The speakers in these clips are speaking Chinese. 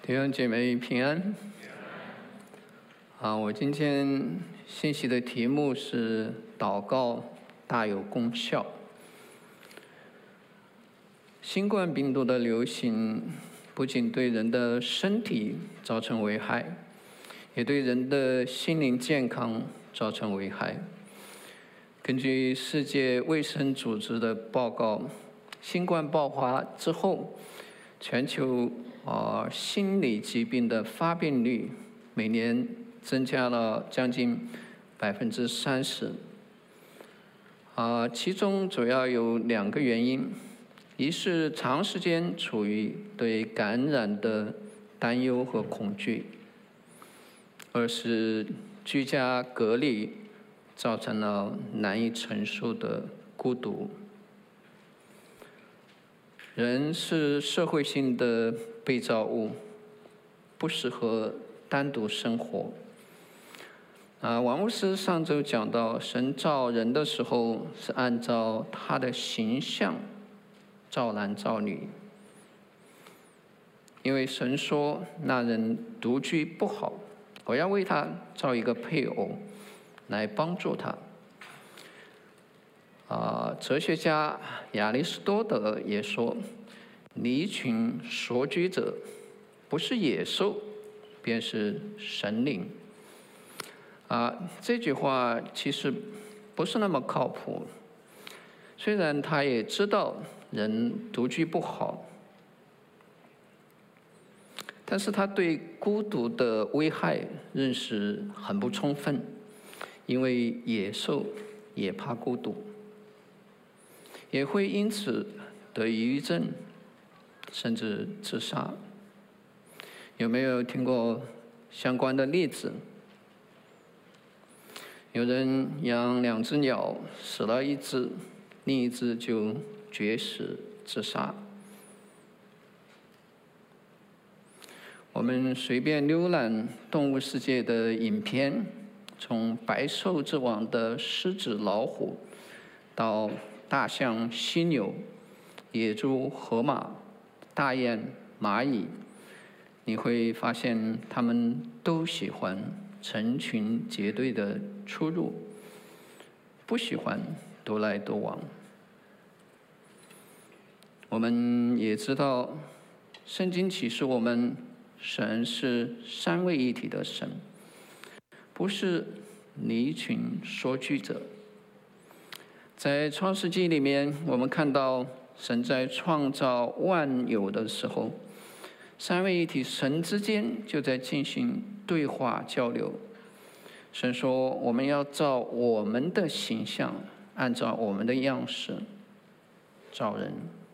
弟兄姐妹平安。我今天信息的题目是祷告大有功效。新冠病毒的流行不仅对人的身体造成危害，也对人的心灵健康造成危害。根据世界卫生组织的报告，新冠爆发之后，全球心理疾病的发病率每年增加了将近30%。其中主要有2个原因：一是长时间处于对感染的担忧和恐惧；二是居家隔离造成了难以承受的孤独。人是社会性的被造物，不适合单独生活。王牧师上周讲到，神造人的时候是按照他的形象造男造女，因为神说那人独居不好，我要为他造一个配偶来帮助他。哲学家亚里士多德也说，离群所居者不是野兽，便是神灵。这句话其实不是那么靠谱。虽然他也知道人独居不好，但是他对孤独的危害认识很不充分，因为野兽也怕孤独，也会因此得抑郁症，甚至自杀。有没有听过相关的例子？有人养2只鸟，死了1只，另1只就绝食自杀。我们随便浏览动物世界的影片，从百兽之王的狮子、老虎，到大象、犀牛、野猪、河马、大雁、蚂蚁，你会发现它们都喜欢成群结队的出入，不喜欢独来独往。我们也知道，圣经启示我们，神是3位一体的神，不是离群所居者。在创世纪里面，我们看到神在创造万有的时候，3位一体神之间就在进行对话交流。神说，我们要照我们的形象，按照我们的样式造人。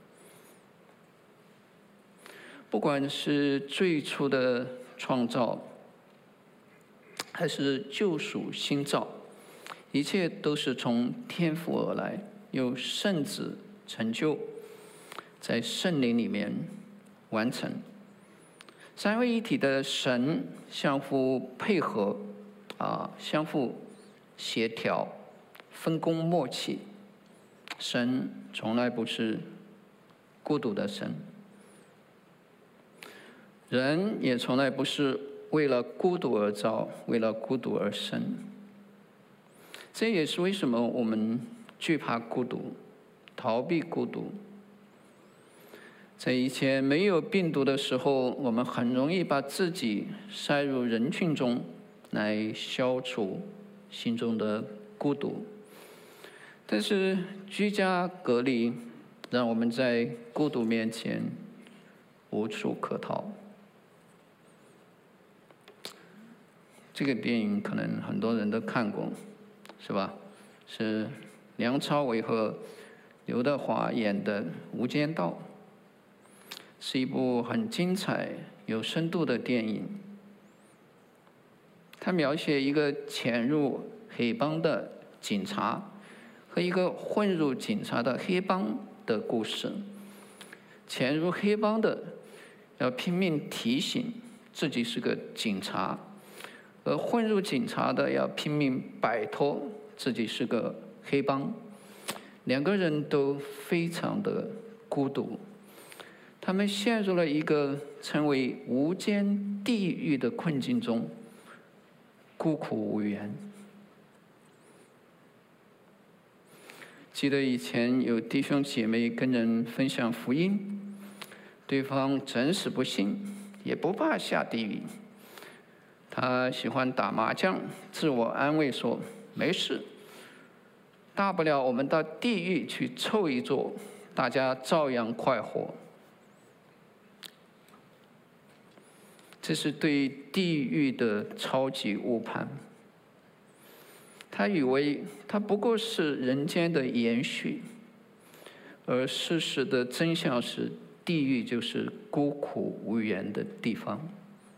不管是最初的创造，还是救赎新造，一切都是从天父而来，由圣子成就，在圣灵里面完成。3位一体的神相互配合，相互协调，分工默契。神从来不是孤独的神，人也从来不是为了孤独而造，为了孤独而生。这也是为什么我们惧怕孤独，逃避孤独。在以前没有病毒的时候，我们很容易把自己塞入人群中，来消除心中的孤独。但是居家隔离让我们在孤独面前无处可逃。这个电影可能很多人都看过，是吧？是梁朝伟和刘德华演的《无间道》，是一部很精彩、有深度的电影。它描写一个潜入黑帮的警察和一个混入警察的黑帮的故事。潜入黑帮的要拼命提醒自己是个警察，而混入警察的要拼命摆脱自己是个黑帮。2个人都非常的孤独， 他们陷入了一个称为无间地狱的困境中，孤苦无援。记得以前有弟兄姐妹跟人分享福音，对方真是不信，也不怕下地狱。他喜欢打麻将，自我安慰说：“没事，大不了我们到地狱去凑一桌，大家照样快活。”这是对地狱的超级误判。他以为它不过是人间的延续，而事实的真相是，地狱就是孤苦无援的地方。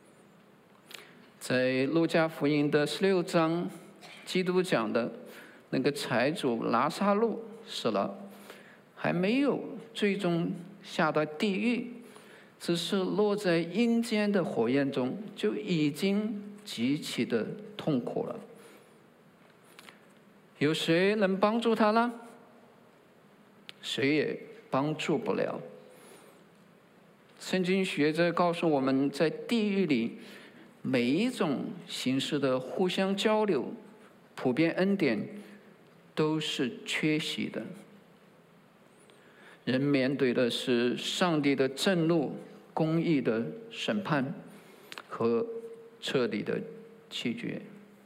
在路加福音的16章，基督讲的那个财主拉撒路死了，还没有最终下到地狱，只是落在阴间的火焰中，就已经极其的痛苦了。有谁能帮助他呢？谁也帮助不了。圣经学者告诉我们，在地狱里，每一种形式的互相交流、普遍恩典都是缺席的。人面对的是上帝的震怒、公义的审判和彻底的弃绝。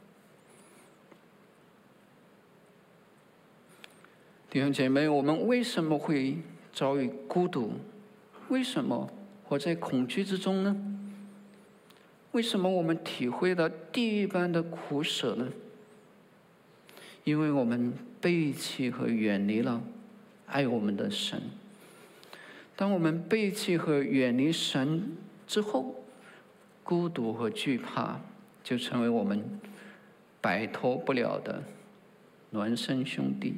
弟兄姐妹，我们为什么会遭遇孤独？为什么活在恐惧之中呢？为什么我们体会到地狱般的苦舍呢？因为我们背弃和远离了爱我们的神。当我们背弃和远离神之后，孤独和惧怕就成为我们摆脱不了的孪生兄弟。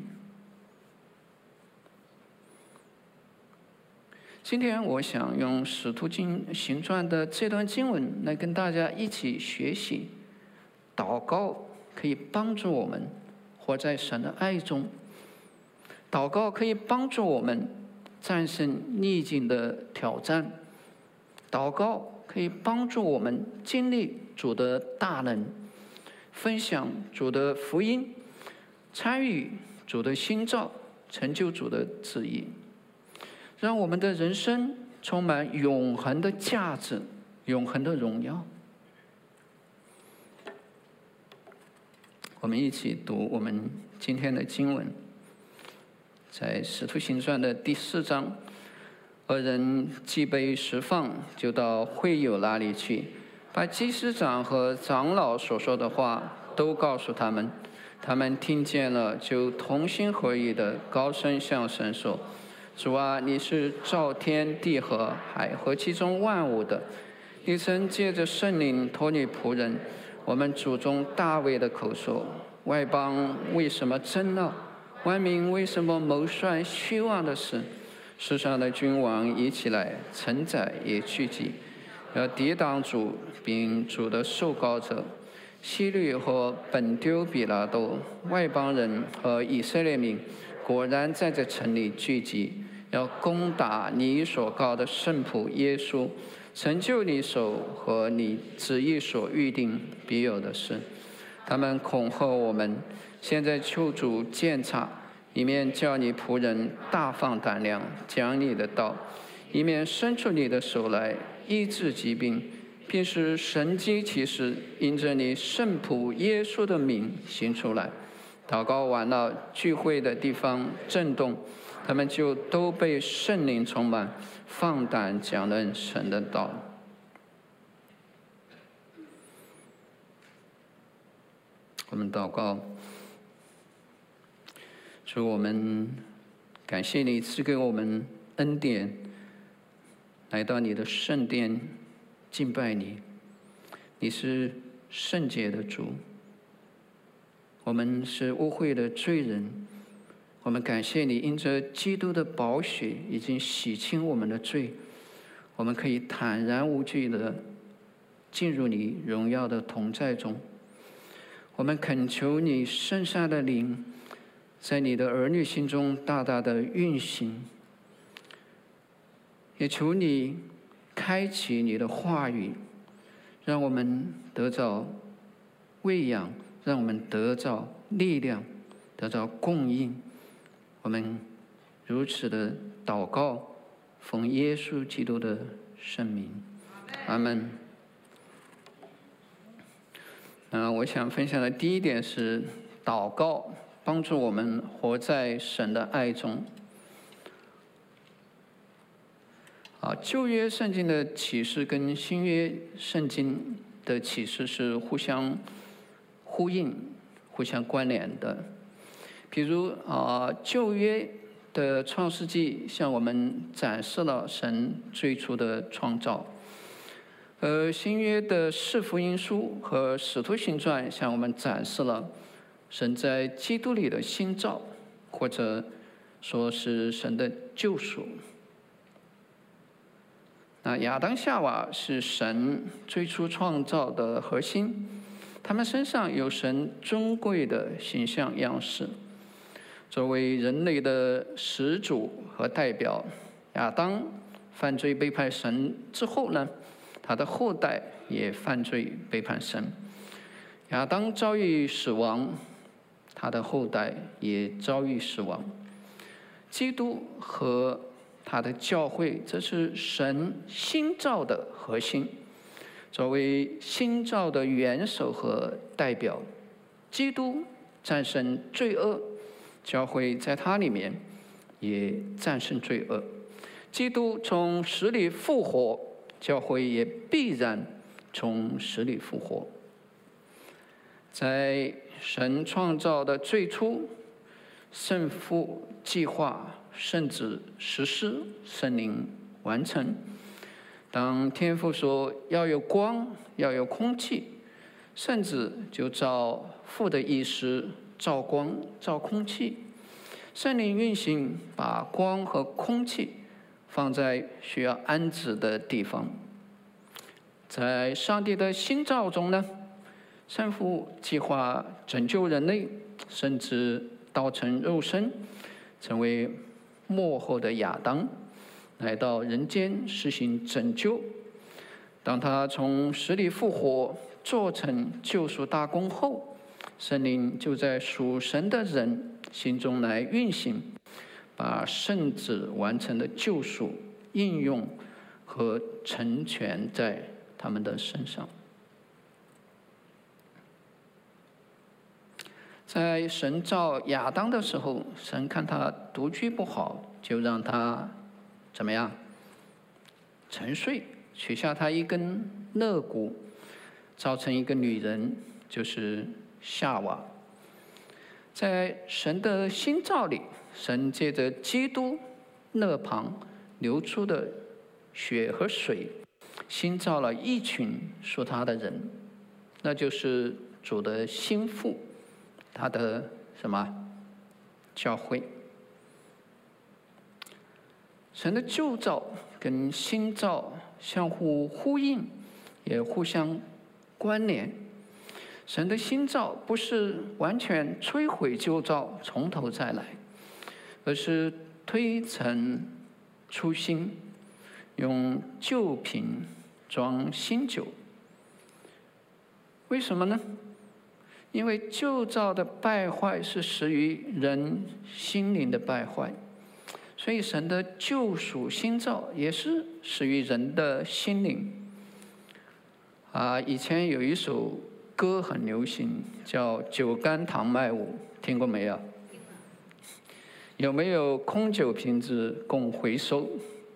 今天我想用《使徒行传》的这段经文来跟大家一起学习，祷告可以帮助我们活在神的爱中，祷告可以帮助我们战胜逆境的挑战，祷告可以帮助我们经历主的大能，分享主的福音，参与主的新造，成就主的旨意，让我们的人生充满永恒的价值，永恒的荣耀。我们一起读我们今天的经文，在《使徒行传》的第4章。二人既被释放，就到会友那里去，把祭司长和长老所说的话都告诉他们。他们听见了，就同心合意的高声向神说：“主啊，你是造天地和海和其中万物的，你曾借着圣灵托你仆人我们祖宗大卫的口说：外邦为什么争闹？万民为什么谋算虚妄的事？世上的君王一起来，臣宰也聚集，要抵挡主，并主的受膏者。希律和本丢比拉多、外邦人和以色列民，果然在这城里聚集，要攻打你所膏的圣仆耶稣，成就你手和你旨意所预定必有的事。他们恐吓我们，现在求主鉴察，一面叫你仆人大放胆量讲你的道，一面伸出你的手来医治疾病，并使神迹奇事因着你圣仆耶稣的名行出来。祷告完了，聚会的地方震动，他们就都被圣灵充满，放胆讲论神的道。我们祷告，主，我们感谢你赐给我们恩典，来到你的圣殿敬拜你。你是圣洁的主，我们是污秽的罪人。我们感谢你，因着基督的宝血已经洗清我们的罪，我们可以坦然无惧地进入你荣耀的同在中。我们恳求你圣善的灵在你的儿女心中大大的运行， 也求你开启你的话语，让我们得着喂养，让我们得着力量，得着供应。我们如此的祷告，奉耶稣基督的圣名，阿们。我想分享的第一点是祷告帮助我们活在神的爱中。旧约圣经的启示跟新约圣经的启示是互相呼应、互相关联的。比如旧约的创世纪向我们展示了神最初的创造，而新约的四福音书和使徒行传向我们展示了神在基督里的新造，或者说是神的救赎。亚当夏娃是神最初创造的核心，他们身上有神尊贵的形象样式。作为人类的始祖和代表，亚当犯罪背叛神之后呢，他的后代也犯罪背叛神。亚当遭遇死亡，他的后代也遭遇死亡。基督和他的教会，这是神新造的核心。作为新造的元首和代表，基督战胜罪恶，教会在他里面也战胜罪恶。基督从死里复活，教会也必然从死里复活。在神创造的最初，圣父计划，圣子实施，圣灵完成。当天父说要有光，要有空气，圣子就照父的意思照光，照空气。圣灵运行，把光和空气放在需要安置的地方。在上帝的新造中呢，圣父计划拯救人类，甚至道成肉身，成为末后的亚当，来到人间实行拯救。当他从死里复活，做成救赎大功后，圣灵就在属神的人心中来运行，把圣子完成的救赎应用和成全在他们的身上。在神造亚当的时候，神看他独居不好，就让他怎么样？沉睡，取下他一根肋骨，造成一个女人，就是夏娃。在神的新造里，神借着基督肋旁流出的血和水，新造了一群属他的人，那就是主的新妇，他的什么？教会。神的旧造跟新造相互呼应，也互相关联。神的新造不是完全摧毁旧造，从头再来，而是推陈出新，用旧瓶装新酒。为什么呢？因为旧造的败坏是始于人心灵的败坏，所以神的救赎新造也是始于人的心灵。以前有一首歌很流行，叫《酒干倘卖无》，听过没有？有没有空酒瓶子供回收？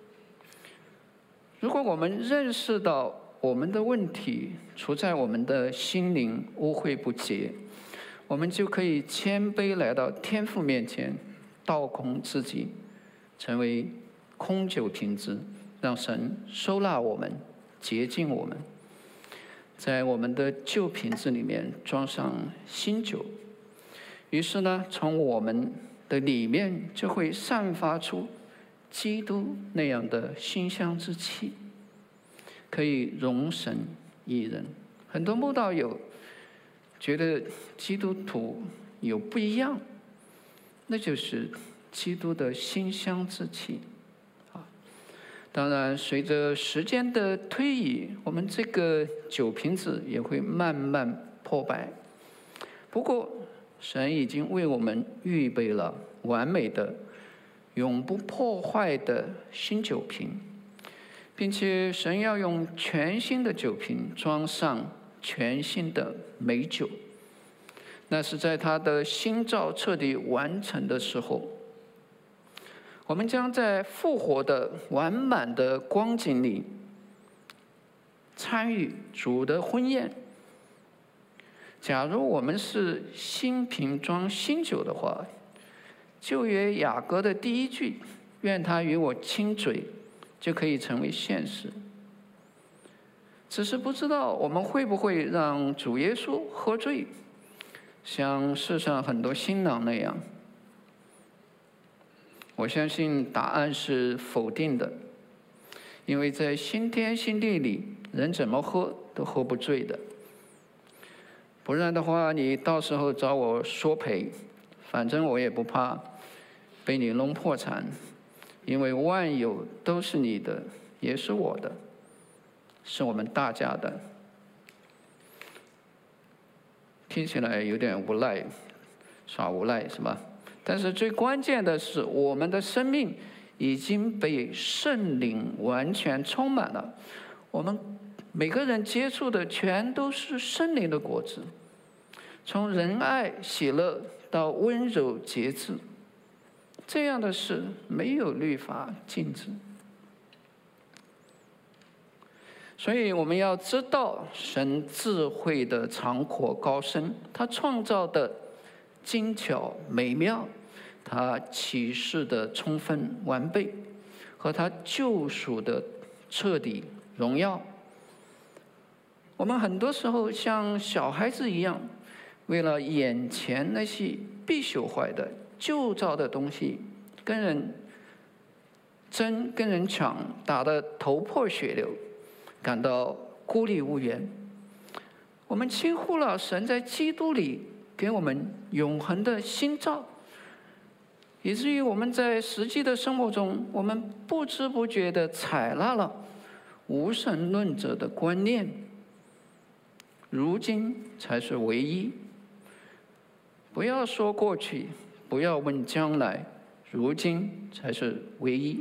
如果我们认识到我们的问题出在我们的心灵污秽不洁，我们就可以谦卑来到天父面前，倒空自己，成为空酒瓶子，让神收纳我们，洁净我们。在我们的旧瓶子里面装上新酒，于是呢，从我们的里面就会散发出基督那样的馨香之气，可以容神一人。很多慕道友觉得基督徒有不一样，那就是基督的馨香之气。 当然，随着时间的推移，我们这个酒瓶子也会慢慢破败。不过，神已经为我们预备了完美的、永不破坏的新酒瓶，并且神要用全新的酒瓶装上全新的美酒。那是在他的新造彻底完成的时候，我们将在复活的完满的光景里参与主的婚宴。假如我们是新瓶装新酒的话，旧约雅歌的第一句“愿他与我亲嘴”就可以成为现实。只是不知道我们会不会让主耶稣喝醉，像世上很多新郎那样。我相信答案是否定的，因为在新天新地里，人怎么喝都喝不醉的。不然的话，你到时候找我索赔，反正我也不怕被你弄破产，因为万有都是你的，也是我的，是我们大家的。听起来有点无赖，耍无赖是吧？但是最关键的是，我们的生命已经被圣灵完全充满了。我们每个人接触的全都是圣灵的果子，从仁爱、喜乐到温柔、节制，这样的事没有律法禁止。所以我们要知道神智慧的长阔高深，他创造的精巧美妙，他启示的充分完备，和他救赎的彻底荣耀。我们很多时候像小孩子一样，为了眼前那些必朽坏的旧造的东西，跟人争、跟人抢，打得头破血流，感到孤立无援。我们轻忽了神在基督里给我们永恒的新造，以至于我们在实际的生活中，我们不知不觉地采纳了无神论者的观念。如今才是唯一。不要说过去，不要问将来，如今才是唯一。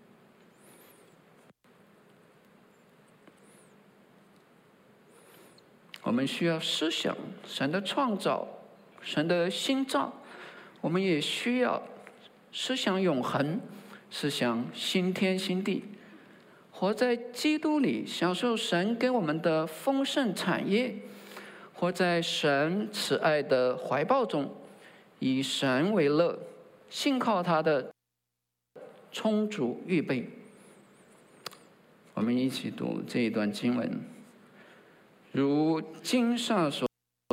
我们需要思想神的创造，神的新造，我们也需要思想永恒，思想新天新地，活在基督里，享受神给我们的丰盛产业，活在神慈爱的怀抱中，以神为乐，信靠他的充足预备。我们一起读这一段经文。如经上所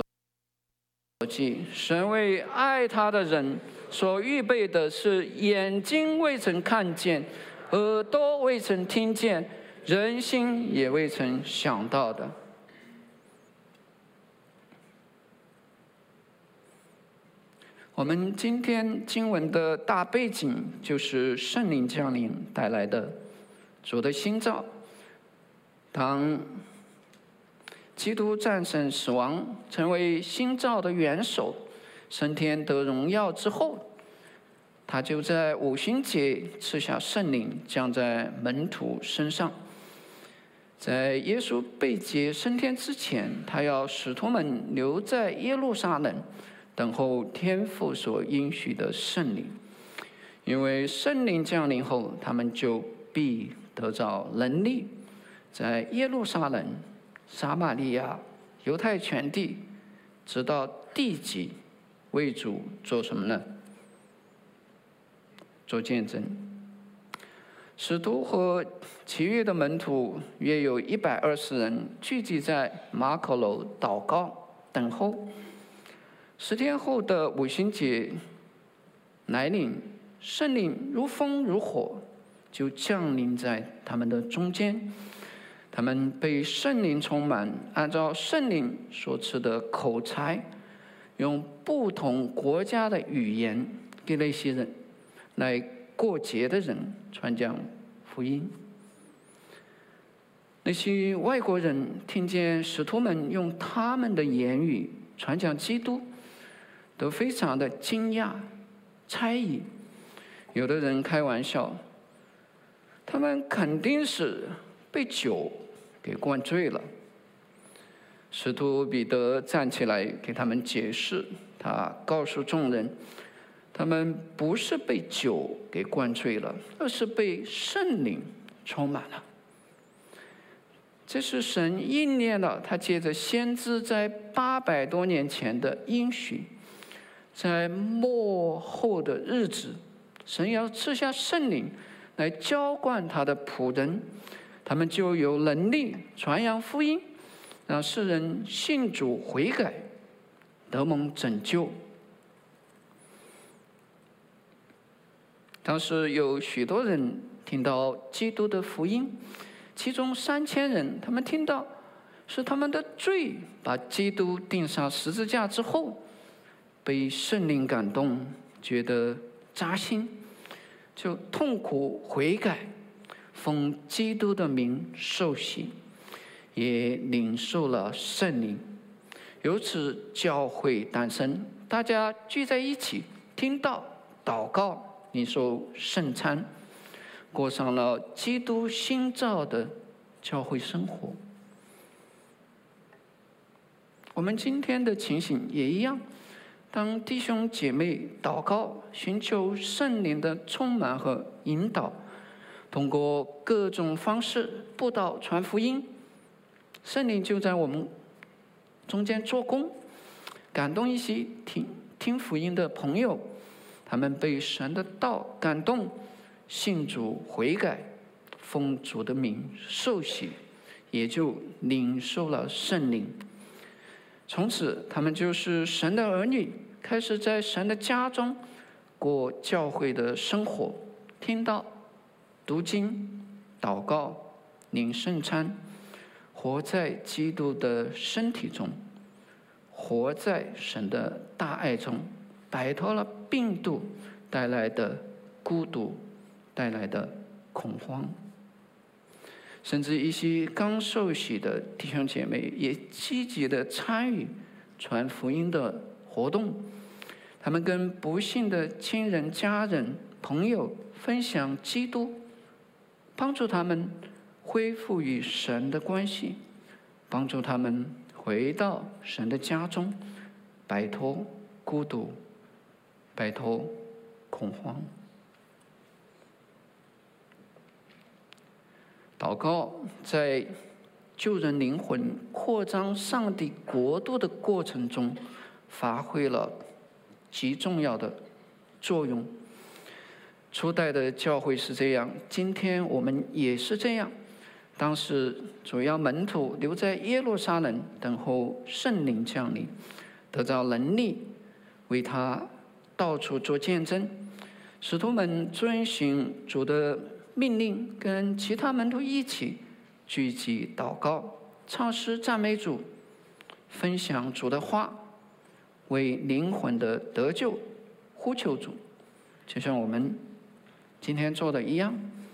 记，神为爱他的人所预备的是眼睛未曾看见，耳朵未曾听见，人心也未曾想到的。我们今天经文的大背景就是圣灵降临带来的主的新造。当基督战胜死亡，成为新造的元首，升天得荣耀之后，他就在五旬节赐下圣灵，降在门徒身上。在耶稣被接升天之前，他要使徒们留在耶路撒冷，等候天父所应许的圣灵。因为圣灵降临后，他们就必得着能力，在耶路撒冷、撒玛利亚、犹太全地，直到地极，为主做什么呢？做见证。使徒和其余的门徒约有120人聚集在马可楼祷告等候。10天后的五旬节来临，圣灵如风如火，就降临在他们的中间。他们被圣灵充满，按照圣灵所赐的口才，用不同国家的语言给那些人来过节的人传讲福音。 那些外国人听见使徒们用他们的言语传讲基督，都非常的惊讶、猜疑。有的人开玩笑，他们肯定是被酒给灌醉了。使徒彼得站起来给他们解释，他告诉众人，他们不是被酒给灌醉了，而是被圣灵充满了。这是神应验了他借着先知在800多年前的应许，在末后的日子，神要赐下圣灵来浇灌他的仆人，他们就有能力传扬福音，让世人信主悔改，得蒙拯救。当时有许多人听到基督的福音，其中3000人，他们听到是他们的罪把基督钉上十字架之后，被圣灵感动，觉得扎心，就痛苦悔改，奉基督的名受洗，也领受了圣灵。由此教会诞生，大家聚在一起，听到祷告，领受圣餐，过上了基督新造的教会生活。我们今天的情形也一样，当弟兄姐妹祷告，寻求圣灵的充满和引导，通过各种方式布道传福音，圣灵就在我们中间做工，感动一些听福音的朋友，他们被神的道感动，信主悔改，奉主的名受洗，也就领受了圣灵。从此他们就是神的儿女，开始在神的家中过教会的生活，听到、读经、祷告、领圣餐，活在基督的身体中，活在神的大爱中，摆脱了病毒带来的孤独，带来的恐慌。甚至一些刚受洗的弟兄姐妹也积极的参与传福音的活动，他们跟不幸的亲人、家人、朋友分享基督，帮助他们恢复与神的关系，帮助他们回到神的家中，摆脱孤独，摆脱恐慌。祷告在救人灵魂、扩张上帝国度的过程中，发挥了极重要的作用。初代的教会是这样，今天我们也是这样。当时主要门徒留在耶路撒冷，等候圣灵降临，得到能力，为他到处做见证。使徒们遵循主的命令，跟其他门徒一起聚集祷告、唱诗赞美主，分享主的话，为灵魂的得救呼求主，就像我们今天做的一样。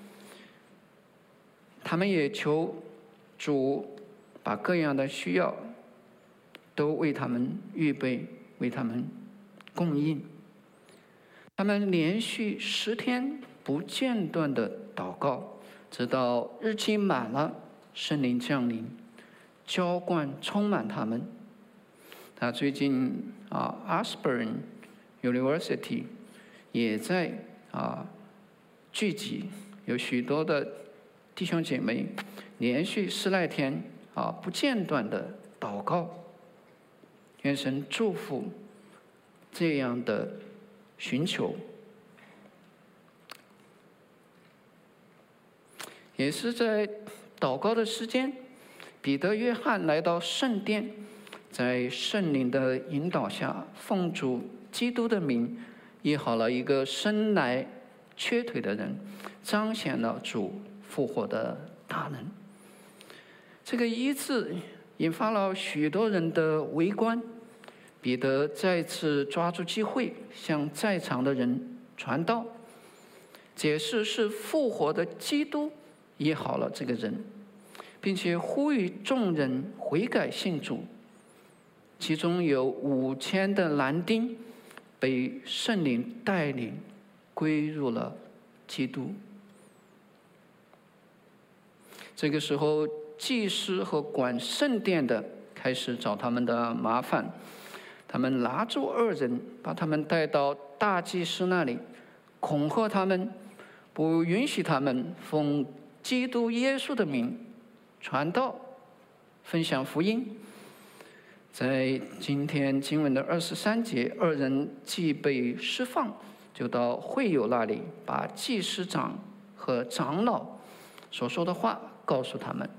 他们也求主把各样的需要都为他们预备，为他们供应。他们连续10天不间断的祷告，直到日期满了，圣灵降临，浇灌充满他们。最近Ashburn University 也在聚集，有许多的弟兄姐妹连续10来天不间断的祷告，愿神祝福这样的寻求。也是在祷告的时间，彼得、约翰来到圣殿，在圣灵的引导下，奉主基督的名医好了一个生来缺腿的人，彰显了主复活的大能。这个医治引发了许多人的围观，彼得再次抓住机会向在场的人传道，解释是复活的基督医好了这个人， 并且呼吁众人悔改信主。其中有5000的男丁被圣灵带领归入了基督。这个时候，祭司和管圣殿的开始找他们的麻烦，他们拿住2人，把他们带到大祭司那里，恐吓他们，不允许他们奉基督耶稣的名传道、分享福音。在今天经文的23节，2人既被释放，就到会友那里，把祭司长和长老所说的话告诉他们。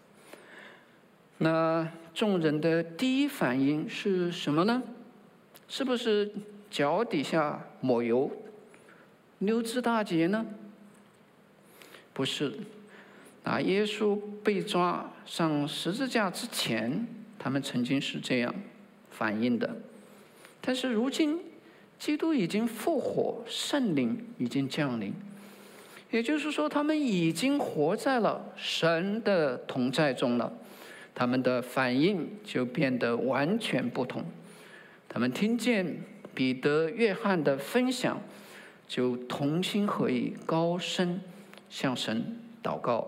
那众人的第一反应是什么呢？是不是脚底下抹油、溜之大吉呢？不是。耶稣被抓上十字架之前，他们曾经是这样反应的。但是如今，基督已经复活，圣灵已经降临，也就是说，他们已经活在了神的同在中了。他们的反应就变得完全不同。他们听见彼得、约翰的分享，就同心合意，高声向神祷告。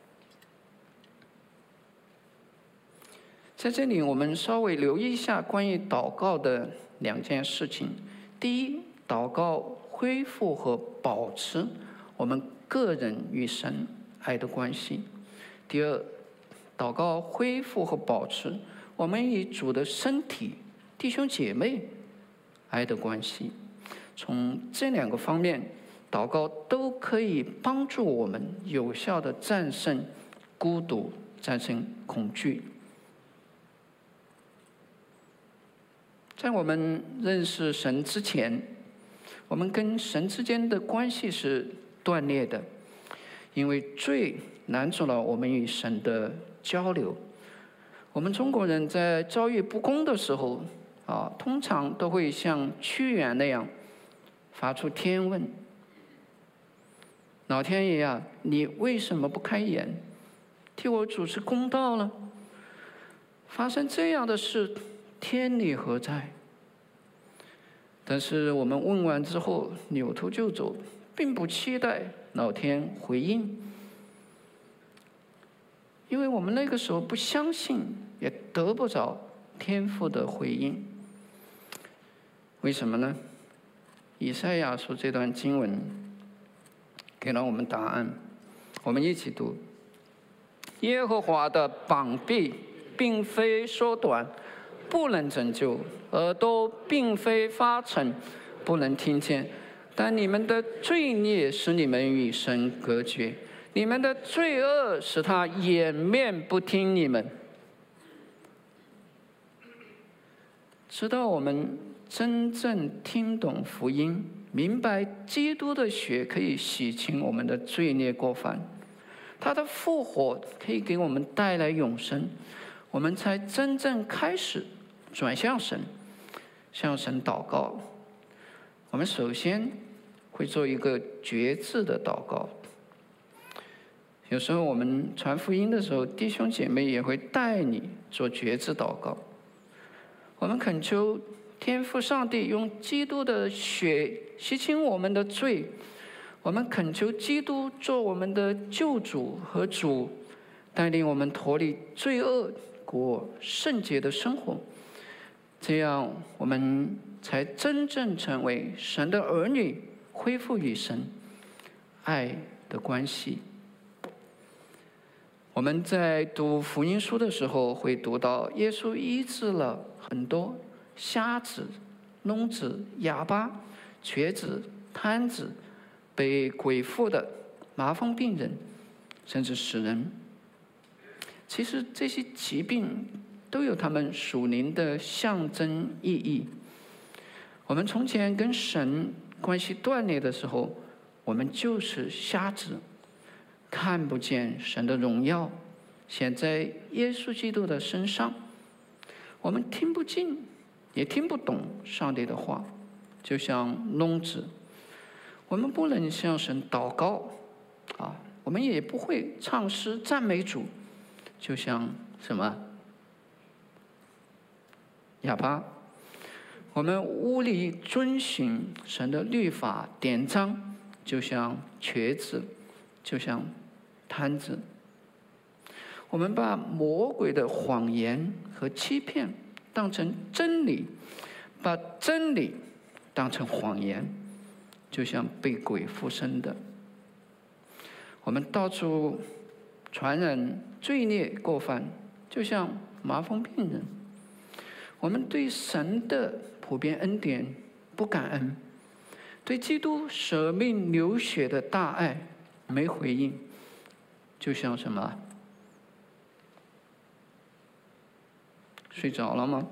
在这里，我们稍微留意一下关于祷告的2件事情。第一，祷告恢复和保持我们个人与神爱的关系；第二，祷告恢复和保持我们与主的身体、弟兄姐妹爱的关系。从这2个方面，祷告都可以帮助我们有效地战胜孤独、战胜恐惧。在我们认识神之前，我们跟神之间的关系是断裂的，因为罪拦阻了我们与神的交流。我们中国人在遭遇不公的时候，通常都会像屈原那样发出天问：老天爷啊，你为什么不开眼，替我主持公道呢？发生这样的事，天理何在？但是我们问完之后扭头就走，并不期待老天回应，因为我们那个时候不相信，也得不着天父的回应。为什么呢？以赛亚书这段经文给了我们答案，我们一起读：耶和华的膀臂并非缩短，不能拯救；耳朵并非发沉，不能听见。但你们的罪孽使你们与神隔绝，你们的罪恶使他掩面不听你们。直到我们真正听懂福音，明白基督的血可以洗清我们的罪孽过犯，他的复活可以给我们带来永生，我们才真正开始转向神，向神祷告。我们首先会做一个决志的祷告。有时候我们传福音的时候，弟兄姐妹也会带你做决志祷告。我们恳求天父上帝用基督的血洗清我们的罪，我们恳求基督做我们的救主和主，带领我们脱离罪恶，过圣洁的生活，这样我们才真正成为神的儿女，恢复与神爱的关系。我们在读福音书的时候，会读到耶稣医治了很多瞎子、聋子、哑巴、瘸子、瘫子、被鬼附的麻风病人，甚至死人。其实这些疾病都有他们属灵的象征意义。我们从前跟神关系断裂的时候，我们就是瞎子，看不见神的荣耀显在耶稣基督的身上，我们听不进也听不懂上帝的话，就像聋子，我们不能向神祷告我们也不会唱诗赞美主， 就像什么？哑巴。我们无力遵循神的律法典章，就像瘸子，就像瘫子。我们把魔鬼的谎言和欺骗当成真理，把真理当成谎言，就像被鬼附身的。我们到处传染罪孽过犯，就像麻风病人。我们对神的普遍恩典不感恩，对基督舍命流血的大爱没回应，就像什么？睡着了吗？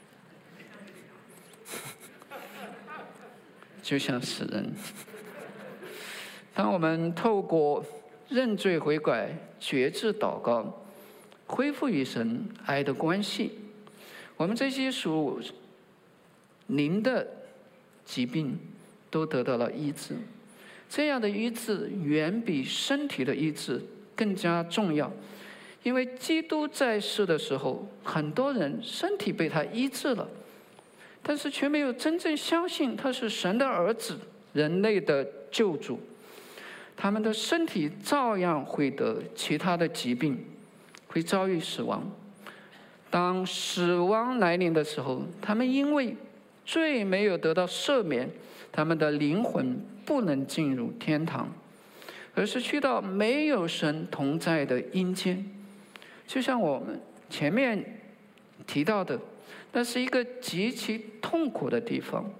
就像死人。当我们透过认罪悔改、决志祷告，恢复与神爱的关系，我们这些属灵的疾病都得到了医治。这样的医治远比身体的医治更加重要，因为基督在世的时候，很多人身体被他医治了，但是却没有真正相信他是神的儿子，人类的救主。他们的身体照样会得其他的疾病，会遭遇死亡。当死亡来临的时候，他们因为罪没有得到赦免，他们的灵魂不能进入天堂，而是去到没有神同在的阴间。就像我们前面提到的，那是一个极其痛苦的地方。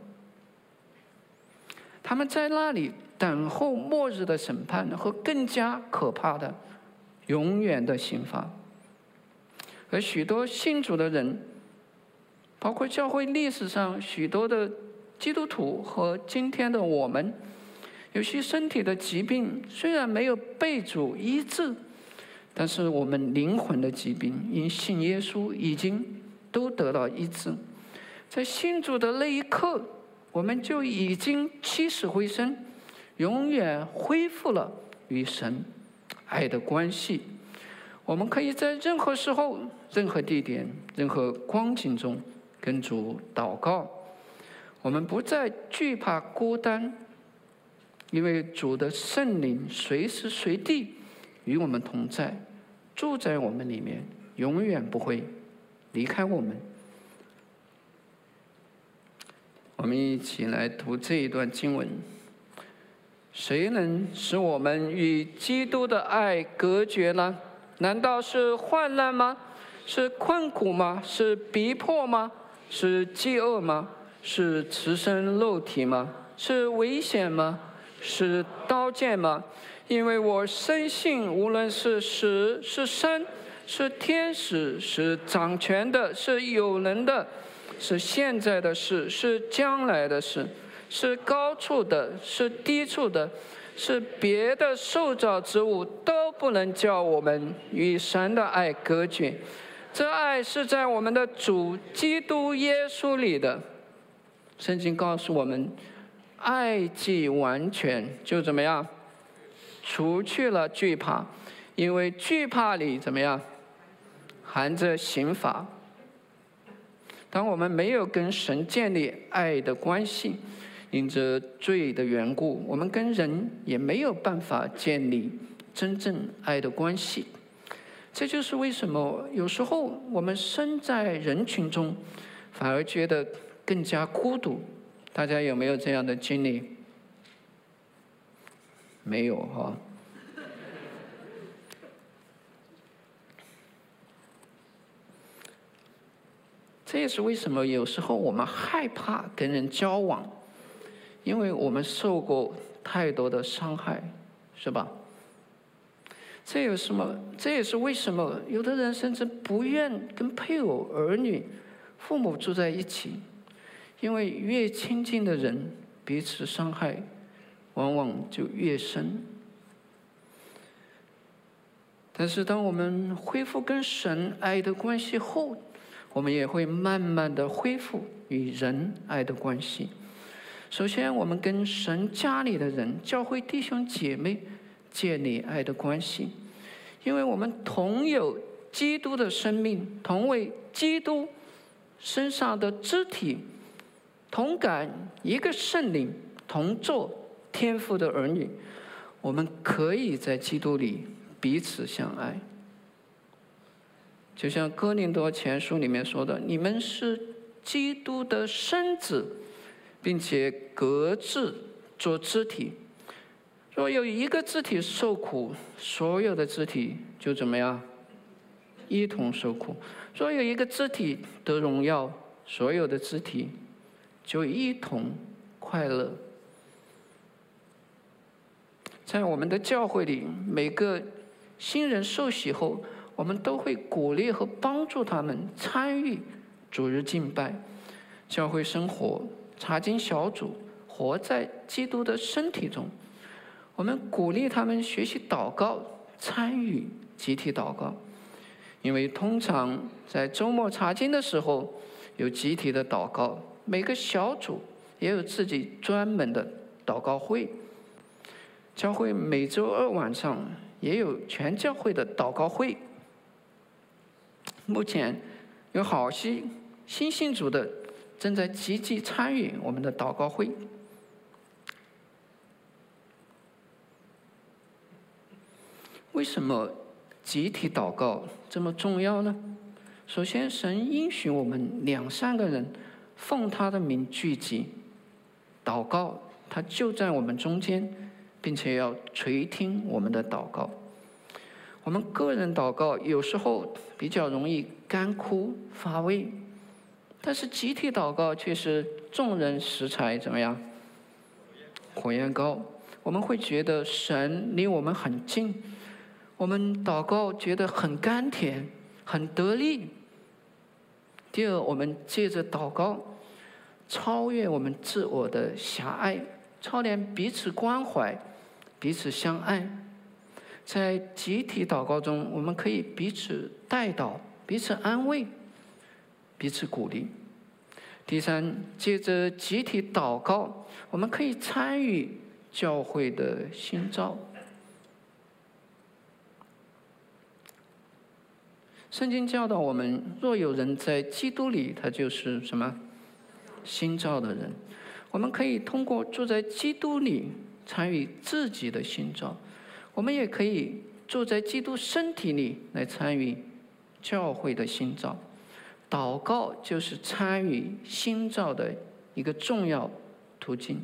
他们在那里等候末日的审判和更加可怕的永远的刑罚。而许多信主的人，包括教会历史上许多的基督徒和今天的我们，有些身体的疾病虽然没有被主医治，但是我们灵魂的疾病因信耶稣已经都得到医治。在信主的那一刻，我们就已经起死回生，永远恢复了与神爱的关系。我们可以在任何时候、任何地点、任何光景中跟主祷告。我们不再惧怕孤单，因为主的圣灵随时随地与我们同在，住在我们里面，永远不会离开我们。我们一起来读这一段经文：谁能使我们与基督的爱隔绝呢？难道是患难吗？是困苦吗？是逼迫吗？是饥饿吗？是赤身肉体吗？是危险吗？是刀剑吗？因为我深信，无论是死是生，是天使，是掌权的，是有能的，是现在的事，是将来的事，是高处的，是低处的，是别的受造之物，都不能叫我们与神的爱隔绝。这爱是在我们的主基督耶稣里的。圣经告诉我们，爱既完全，就怎么样？除去了惧怕，因为惧怕里怎么样？含着刑罚。当我们没有跟神建立爱的关系，因着罪的缘故，我们跟人也没有办法建立真正爱的关系。这就是为什么有时候我们身在人群中，反而觉得更加孤独。大家有没有这样的经历？没有哈。这也是为什么有时候我们害怕跟人交往，因为我们受过太多的伤害，是吧？这也是为什么有的人甚至不愿跟配偶、儿女、父母住在一起，因为越亲近的人，彼此伤害往往就越深。但是当我们恢复跟神爱的关系后，我们也会慢慢的恢复与人爱的关系。首先，我们跟神家里的人、教会弟兄姐妹建立爱的关系，因为我们同有基督的生命，同为基督身上的肢体，同感一个圣灵，同做天父的儿女。我们可以在基督里彼此相爱。就像哥林多前书里面说的，你们是基督的身子，并且各自做肢体。若有一个肢体受苦，所有的肢体就怎么样？一同受苦。若有一个肢体得荣耀，所有的肢体就一同快乐。在我们的教会里，每个新人受洗后，我们都会鼓励和帮助他们参与主日敬拜、教会生活、查经小组，活在基督的身体中。我们鼓励他们学习祷告，参与集体祷告，因为通常在周末查经的时候有集体的祷告，每个小组也有自己专门的祷告会。教会每周二晚上也有全教会的祷告会。目前有好些新信主的正在积极参与我们的祷告会。为什么集体祷告这么重要呢？首先，神应许我们2、3个人奉他的名聚集祷告，他就在我们中间，并且要垂听我们的祷告。我们个人祷告有时候比较容易干枯乏味，但是集体祷告却是众人拾柴怎么样？火焰高。我们会觉得神离我们很近，我们祷告觉得很甘甜，很得力。第二，我们借着祷告超越我们自我的狭隘，操练彼此关怀，彼此相爱。在集体祷告中，我们可以彼此代祷，彼此安慰，彼此鼓励。第三，借着集体祷告，我们可以参与教会的新造。圣经教导我们，若有人在基督里，他就是什么？新造的人。我们可以通过住在基督里参与自己的新造，我们也可以住在基督身体里来参与教会的新造。祷告就是参与新造的一个重要途径。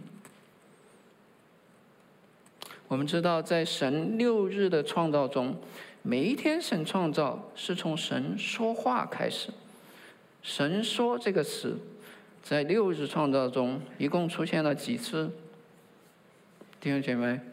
我们知道，在神6日的创造中，每一天神创造是从神说话开始。神说这个词在6日创造中一共出现了几次？弟兄姐妹，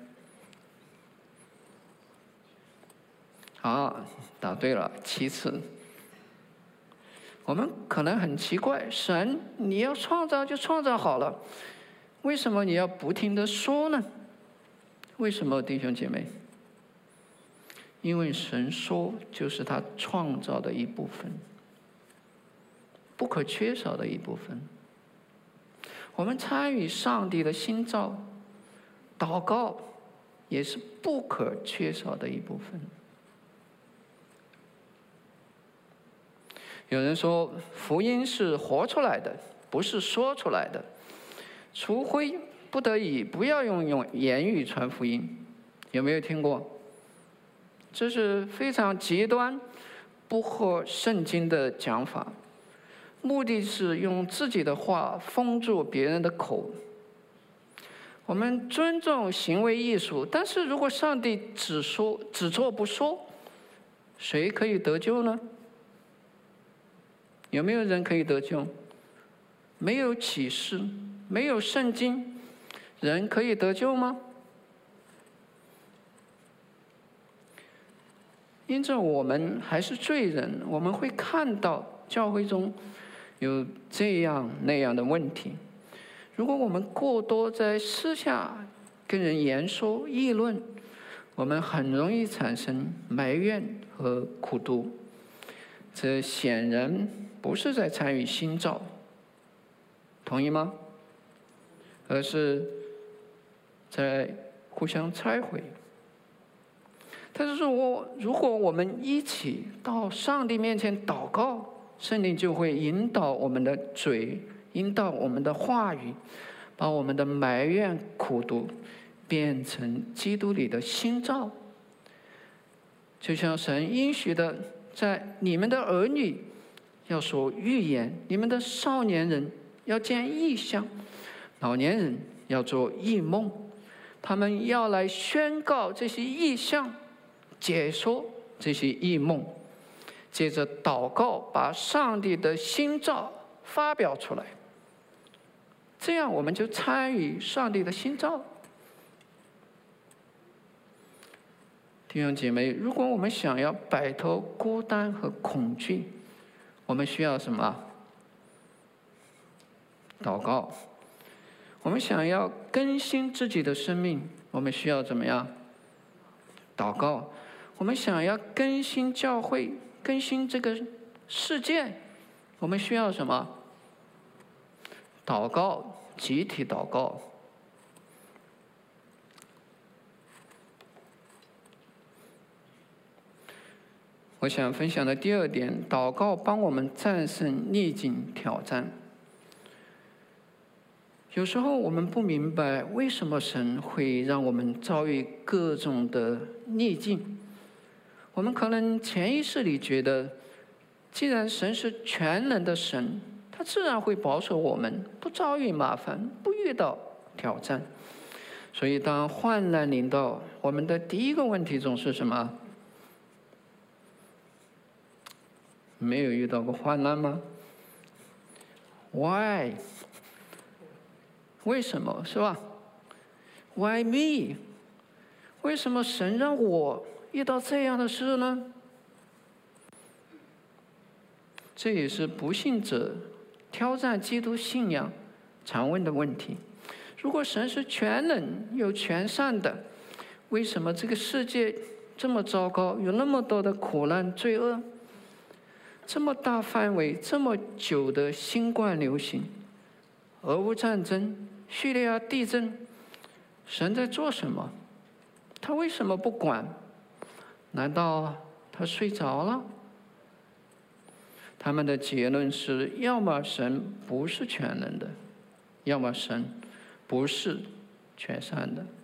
好，答对了，7次。我们可能很奇怪，神你要创造就创造好了，为什么你要不停地说呢？为什么，弟兄姐妹？因为神说就是他创造的一部分，不可缺少的一部分。我们参与上帝的新造，祷告也是不可缺少的一部分。有人说，福音是活出来的，不是说出来的。除非不得已，不要用言语传福音。有没有听过？这是非常极端、不合圣经的讲法，目的是用自己的话封住别人的口。我们尊重行为艺术，但是如果上帝只做不说，谁可以得救呢？有没有人可以得救？没有启示，没有圣经，人可以得救吗？因着我们还是罪人，我们会看到教会中有这样那样的问题。如果我们过多在私下跟人言说议论，我们很容易产生埋怨和苦毒，这显然不是在参与新造，同意吗？而是在互相拆毁。 但是说，如果我们一起到上帝面前祷告，圣灵就会引导我们的嘴，引导我们的话语，把我们的埋怨、苦毒变成基督里的新造。就像神应许的，在你们的儿女要说预言，你们的少年人要见异象，老年人要做异梦，他们要来宣告这些异象，解说这些异梦，接着祷告，把上帝的新造发表出来，这样我们就参与上帝的新造。弟兄姐妹，如果我们想要摆脱孤单和恐惧，我们需要什么？祷告。我们想要更新自己的生命，我们需要怎么样？祷告。我们想要更新教会，更新这个世界，我们需要什么？祷告，集体祷告。我想分享的第二点，祷告帮我们战胜逆境挑战。有时候我们不明白为什么神会让我们遭遇各种的逆境，我们可能潜意识里觉得，既然神是全能的神，他自然会保守我们，不遭遇麻烦，不遇到挑战。所以当患难临到，我们的第一个问题总是什么？没有遇到过患难吗 ？Why？ 为什么是吧 ？Why me？ 为什么神让我遇到这样的事呢？这也是不信者挑战基督信仰常问的问题。如果神是全能又全善的，为什么这个世界这么糟糕，有那么多的苦难罪恶？这么大范围、这么久的新冠流行、俄乌战争、叙利亚地震，神在做什么？他为什么不管？难道他睡着了？他们的结论是：要么神不是全能的，要么神不是全善的。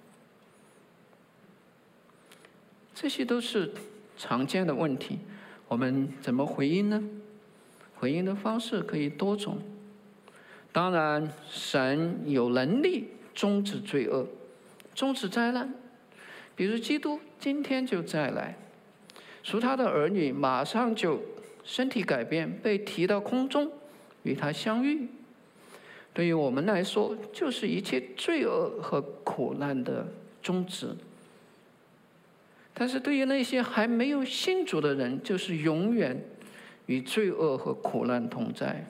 这些都是常见的问题。我们怎么回应呢？回应的方式可以多种。当然，神有能力终止罪恶，终止灾难。比如基督今天就再来，属他的儿女马上就身体改变，被提到空中，与他相遇。对于我们来说，就是一切罪恶和苦难的终止。但是对于那些还没有信主的人，就是永远与罪恶和苦难同在。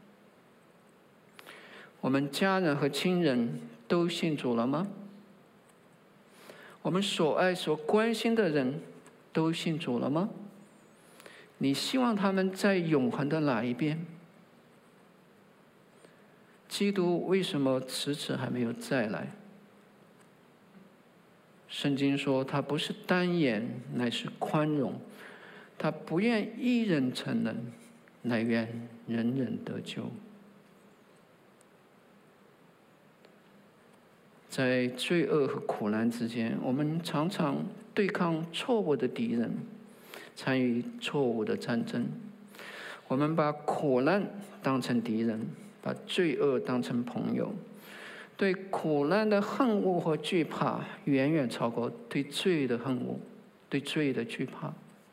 我们家人和亲人都信主了吗？我们所爱所关心的人都信主了吗？你希望他们在永恒的哪一边？基督为什么迟迟还没有再来？圣经说他不是单言，乃是宽容，他不愿一人沉沦，乃愿人人得救。在罪恶和苦难之间，我们常常对抗错误的敌人，参与错误的战争。我们把苦难当成敌人，把罪恶当成朋友。对苦难的恨恶和惧怕，远远超过对罪的恨恶，对罪的惧怕。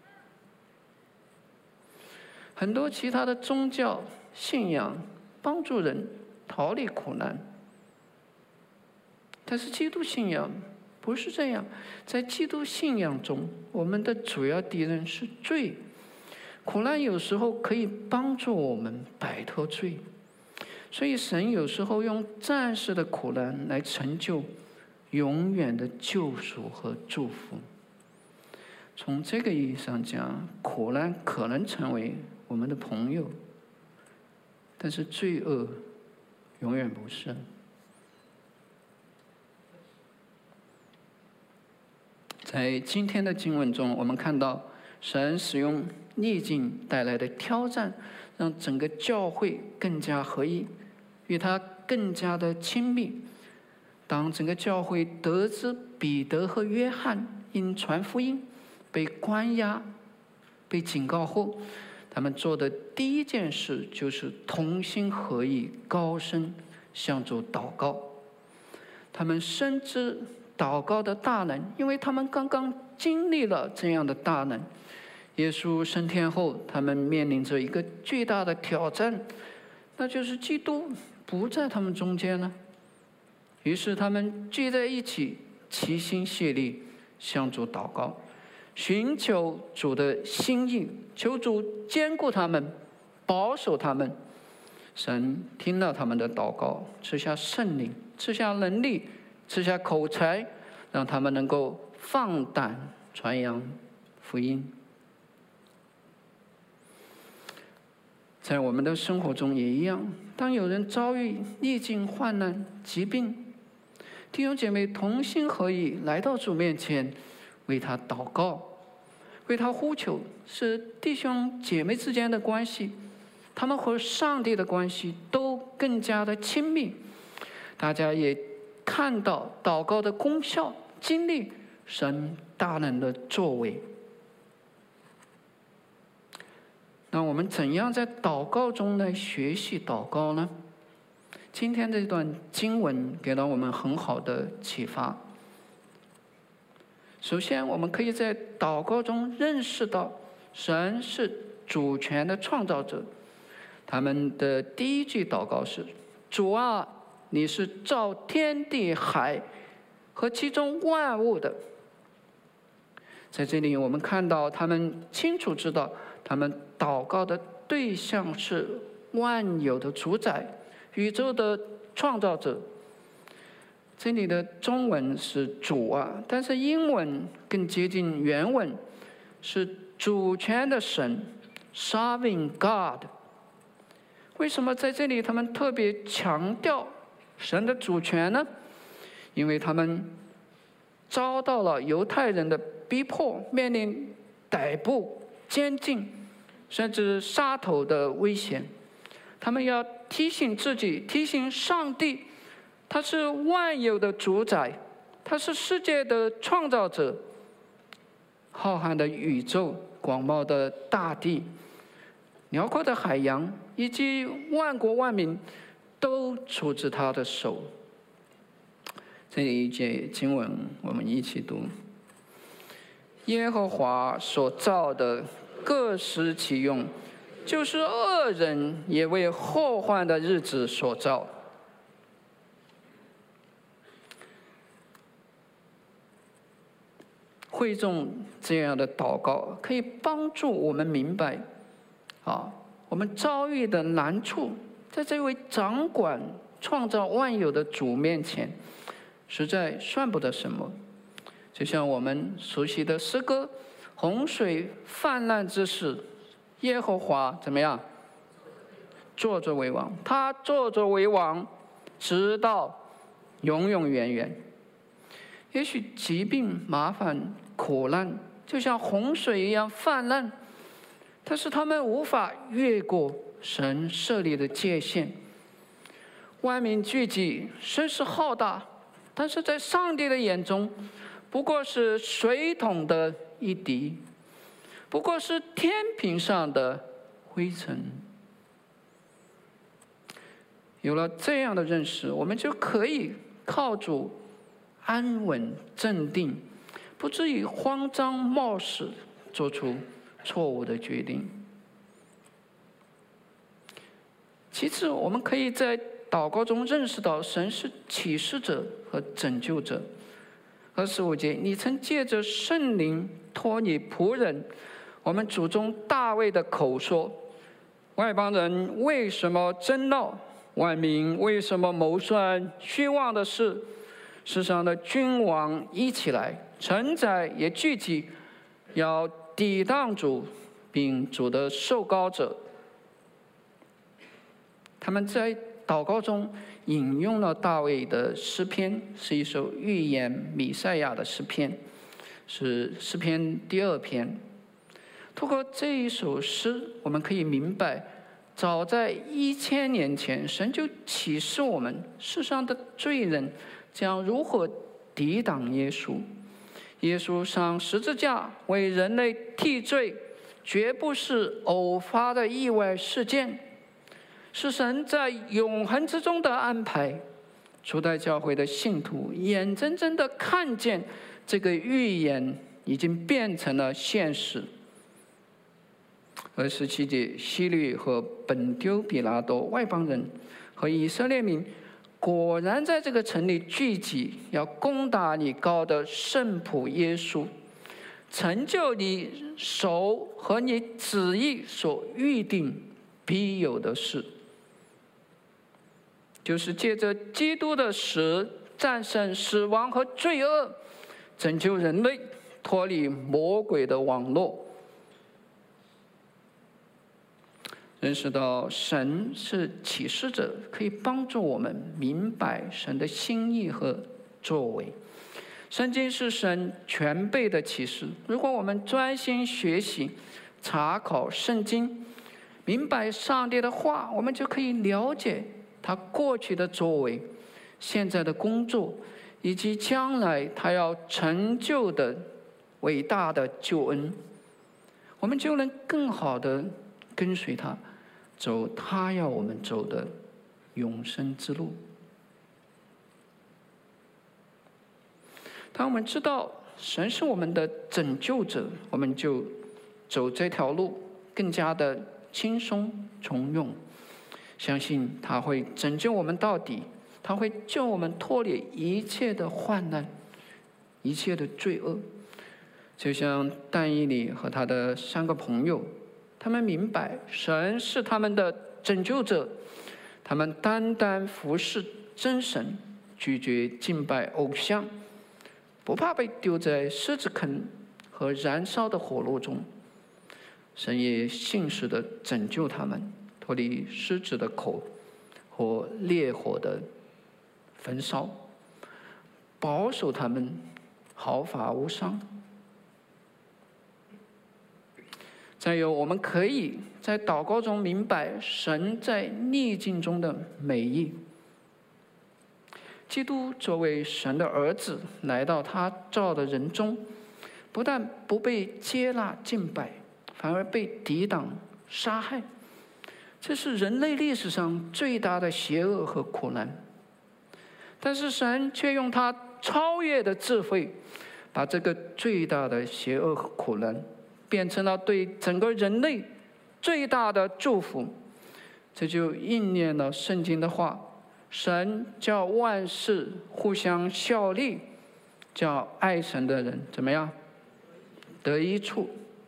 很多其他的宗教信仰帮助人逃离苦难，但是基督信仰不是这样。在基督信仰中，我们的主要敌人是罪。苦难有时候可以帮助我们摆脱罪。所以神有时候用暂时的苦难来成就永远的救赎和祝福。从这个意义上讲，苦难可能成为我们的朋友，但是罪恶永远不是。 在今天的经文中，我们看到神使用逆境带来的挑战，让整个教会更加合一，与他更加的亲密。当整个教会得知彼得和约翰因传福音被关押、被警告后，他们做的第一件事就是同心合意、高声向主祷告。他们深知祷告的大能，因为他们刚刚经历了这样的大能。耶稣升天后，他们面临着一个巨大的挑战，那就是基督不在他们中间了。于是他们聚在一起，齐心协力向主祷告，寻求主的心意，求主坚固他们，保守他们。神听了他们的祷告，赐下圣灵，赐下能力，赐下口才，让他们能够放胆传扬福音。在我们的生活中也一样，当有人遭遇逆境、患难、疾病，弟兄姐妹同心合意来到主面前，为他祷告，为他呼求，使弟兄姐妹之间的关系，他们和上帝的关系都更加的亲密。大家也看到祷告的功效，经历神大能的作为。那我们怎样在祷告中来学习祷告呢？今天这段经文给了我们很好的启发。首先，我们可以在祷告中认识到神是主权的创造者。他们的第一句祷告是：主啊，你是造天地海和其中万物的。在这里我们看到他们清楚知道，他们祷告的对象是万有的主宰，宇宙的创造者。这里的中文是主啊，但是英文更接近原文，是主权的神 ，Sovereign God。为什么在这里他们特别强调神的主权呢？因为他们遭到了犹太人的逼迫，面临逮捕、监禁，甚至杀头的危险。他们要提醒自己，提醒上帝，他是万有的主宰，他是世界的创造者。浩瀚的宇宙、广袤的大地、辽阔的海洋以及万国万民，都出自他的手。这里一节经文，我们一起读：耶和华所造的各司其用，就是恶人也为后患的日子所造。会众这样的祷告，可以帮助我们明白，我们遭遇的难处，在这位掌管创造万有的主面前，实在算不得什么。就像我们熟悉的诗歌：洪水泛滥之时，耶和华怎么样？坐着为王，他坐着为王，直到永永远远。也许疾病、麻烦、苦难就像洪水一样泛滥，但是他们无法越过神设立的界限。万民聚集，声势浩大，但是在上帝的眼中，不过是水桶的一滴，不过是天平上的灰尘。有了这样的认识，我们就可以靠主安稳镇定，不至于慌张冒失，做出错误的决定。其次，我们可以在祷告中认识到神是启示者和拯救者。25节，你曾借着圣灵托你仆人我们祖宗大卫的口说：外邦人为什么争闹？万民为什么谋算虚妄的事？世上的君王一起来，臣宰也聚集，要抵挡主，并主的受膏者。他们在祷告中引用了大卫的诗篇，是一首预言弥赛亚的诗篇。 是诗篇第2篇。通过这一首诗，我们可以明白，早在1000年前，神就启示我们世上的罪人将如何抵挡耶稣。耶稣上十字架为人类替罪，绝不是偶发的意外事件，是神在永恒之中的安排。初代教会的信徒眼睁睁地看见这个预言已经变成了现实。而17节，希律和本丢比拉多外邦人和以色列民果然在这个城里聚集，要攻打你膏的圣仆耶稣，成就你手和你旨意所预定必有的事，就是借着基督的死战胜死亡和罪恶，拯救人类脱离魔鬼的网络。认识到神是启示者，可以帮助我们明白神的心意和作为。圣经是神全备的启示，如果我们专心学习、查考圣经，明白上帝的话，我们就可以了解他过去的作为、现在的工作，以及将来他要成就的伟大的救恩。我们就能更好地跟随他，走他要我们走的永生之路。当我们知道神是我们的拯救者，我们就走这条路更加的轻松从容，相信他会拯救我们到底，他会救我们脱离一切的患难，一切的罪恶。就像但以理和他的3个朋友，他们明白神是他们的拯救者，他们单单服侍真神，拒绝敬拜偶像，不怕被丢在狮子坑和燃烧的火炉中。神也信实地拯救他们，脱离狮子的口和烈火的焚烧，保守他们毫发无伤。再有，我们可以在祷告中明白神在逆境中的美意。基督作为神的儿子来到他造的人中，不但不被接纳敬拜，反而被抵挡杀害。这是人类历史上最大的邪恶和苦难。但是神却用他超越的智慧，把这个最大的邪恶和苦难变成了对整个人类最大的祝福。这就应验了圣经的话，神叫万事互相效力，叫爱神的人怎么样？得益处。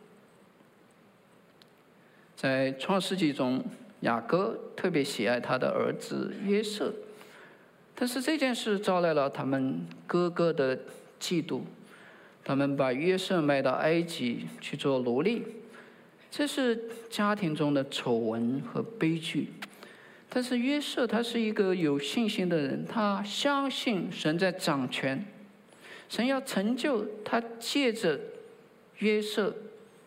在创世纪中，雅各特别喜爱他的儿子约瑟，但是这件事招来了他们哥哥的嫉妒，他们把约瑟卖到埃及去做奴隶，这是家庭中的丑闻和悲剧。但是约瑟他是一个有信心的人，他相信神在掌权，神要成就他借着约瑟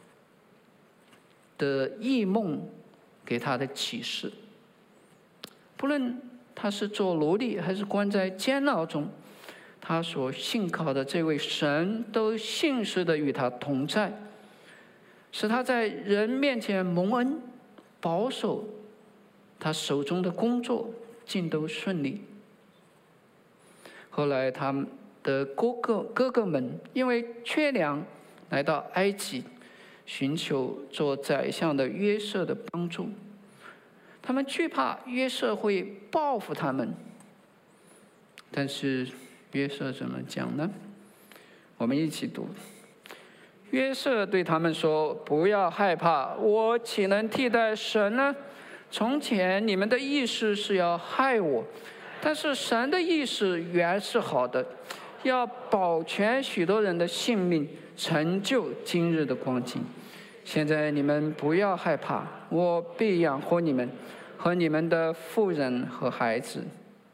的异梦给他的启示。不论他是做奴隶还是关在监牢中，他所信靠的这位神都信实地与他同在，使他在人面前蒙恩，保守他手中的工作尽都顺利。后来他的哥哥们因为缺粮来到埃及，寻求做宰相的约瑟的帮助。他们惧怕约瑟会报复他们，但是约瑟怎么讲呢？我们一起读。约瑟对他们说：“不要害怕，我岂能替代神呢？从前你们的意思是要害我，但是神的意思原是好的，要保全许多人的性命，成就今日的光景。现在你们不要害怕，我必养活你们和你们的妇人和孩子。”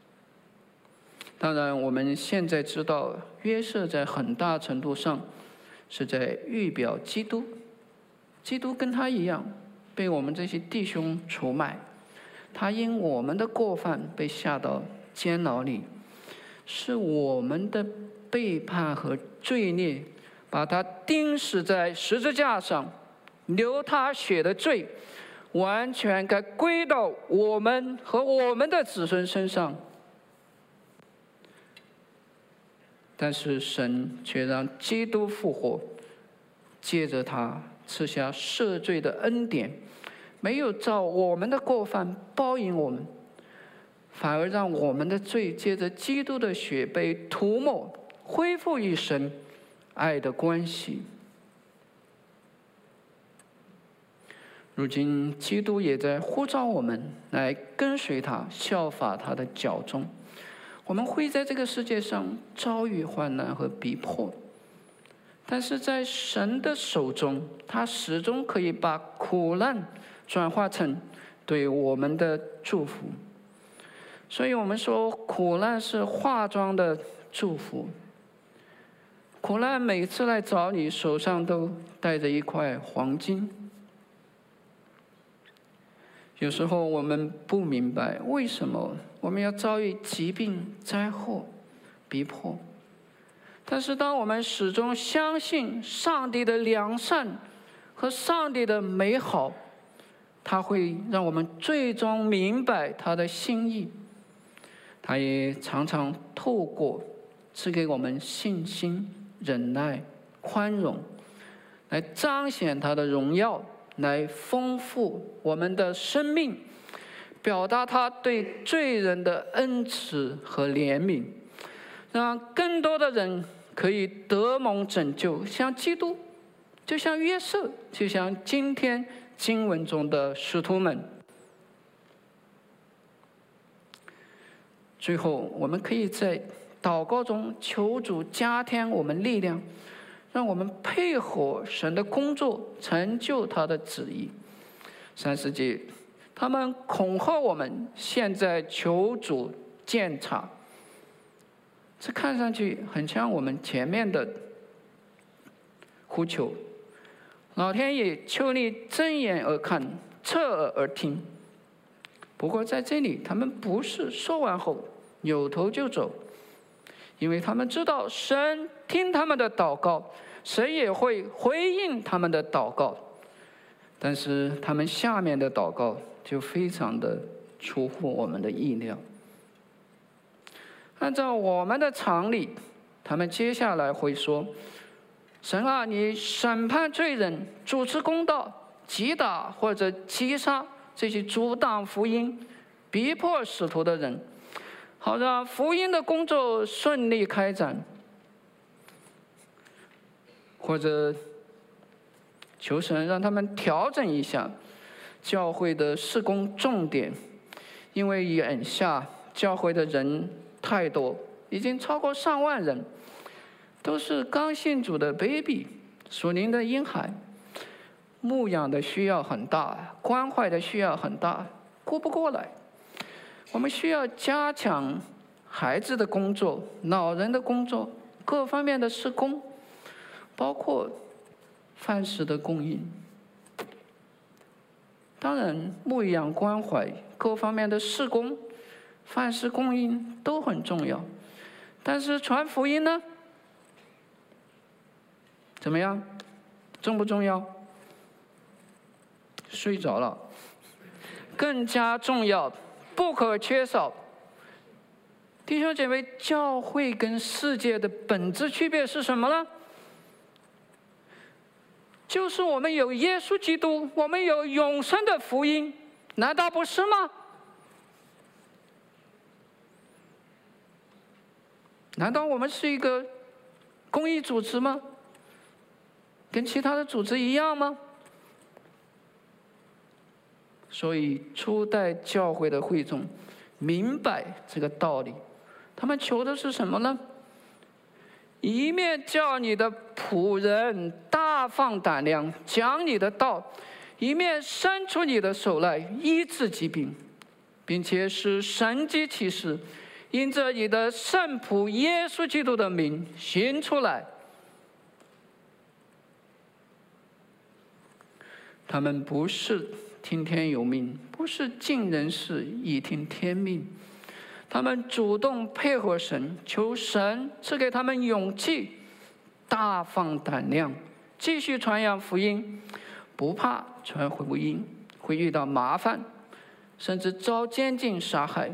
当然，我们现在知道约瑟在很大程度上是在预表基督。基督跟他一样，被我们这些弟兄出卖，他因我们的过犯被下到监牢里，是我们的背叛和罪孽把他钉死在十字架上，流他血的罪完全该归到我们和我们的子孙身上。但是神却让基督复活，借着他赐下赦罪的恩典，没有照我们的过犯报应我们，反而让我们的罪借着基督的血被涂抹，恢复与神爱的关系。如今基督也在呼召我们来跟随他，效法他的脚踪。我们会在这个世界上遭遇患难和逼迫，但是在神的手中，他始终可以把苦难转化成对我们的祝福。所以我们说，苦难是化妆的祝福。苦难每次来找你，手上都带着一块黄金。有时候我们不明白为什么我们要遭遇疾病、灾祸、逼迫，但是当我们始终相信上帝的良善和上帝的美好，他会让我们最终明白他的心意。他也常常透过赐给我们信心、忍耐、宽容，来彰显他的荣耀，来丰富我们的生命，表达他对罪人的恩慈和怜悯，让更多的人可以得蒙拯救，像基督，就像约瑟，就像今天经文中的使徒们。最后，我们可以在祷告中求主加添我们力量，让我们配合神的工作，成就他的旨意。30节，他们恐吓我们，现在求主鉴察。这看上去很像我们前面的呼求：老天爷，求你睁眼而看，侧耳而听。不过在这里，他们不是说完后扭头就走，因为他们知道神听他们的祷告，神也会回应他们的祷告。但是他们下面的祷告就非常的出乎我们的意料。按照我们的常理，他们接下来会说：神啊，你审判罪人，主持公道，击打或者击杀这些阻挡福音、逼迫使徒的人，好让福音的工作顺利开展。或者求神让他们调整一下教会的事工重点，因为眼下教会的人太多，已经超过上万人，都是刚信主的 baby， 属灵的婴孩，牧养的需要很大，关怀的需要很大，顾不过来。我们需要加强孩子的工作、老人的工作，各方面的事工，包括饭食的供应。当然，牧养关怀各方面的事工、饭食供应都很重要，但是传福音呢？怎么样？重不重要？睡着了。更加重要，不可缺少。弟兄姐妹，教会跟世界的本质区别是什么呢？就是我们有耶稣基督，我们有永生的福音，难道不是吗？难道我们是一个公益组织吗？跟其他的组织一样吗？所以初代教会的会众明白这个道理，他们求的是什么呢？一面叫你的仆人大放胆量讲你的道，一面伸出你的手来医治疾病，并且使神迹奇事因着你的圣仆耶稣基督的名行出来。 他们不是听天由命，不是尽人事以听天命，他们主动配合神，求神赐给他们勇气，大放胆量，继续传扬福音，不怕传福音会遇到麻烦，甚至遭监禁杀害。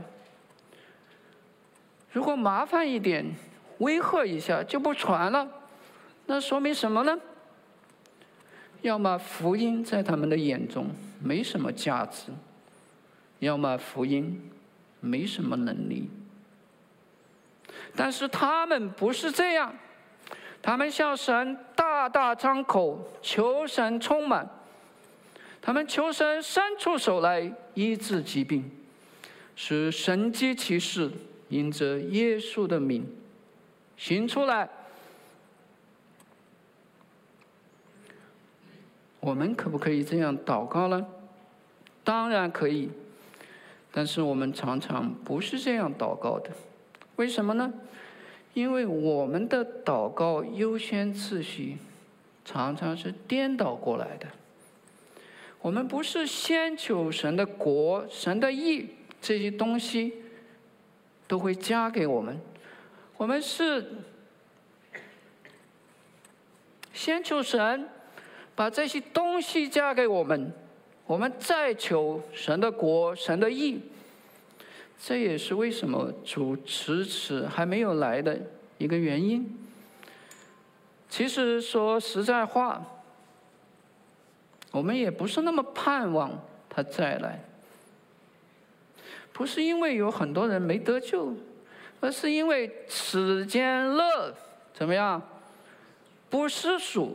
如果麻烦一点，威吓一下就不传了，那说明什么呢？要么福音在他们的眼中没什么价值，要么福音没什么能力。但是他们不是这样，他们向神大大张口，求神充满，他们求神伸出手来医治疾病，使神迹奇事因着耶稣的名行出来。我们可不可以这样祷告呢？当然可以，但是我们常常不是这样祷告的。为什么呢？因为我们的祷告优先次序常常是颠倒过来的。我们不是先求神的国、神的义，这些东西都会加给我们。我们是先求神把这些东西加给我们，我们再求神的国、神的义。这也是为什么主迟迟还没有来的一个原因。其实说实在话，我们也不是那么盼望他再来，不是因为有很多人没得救，而是因为此间乐怎么样，不世俗。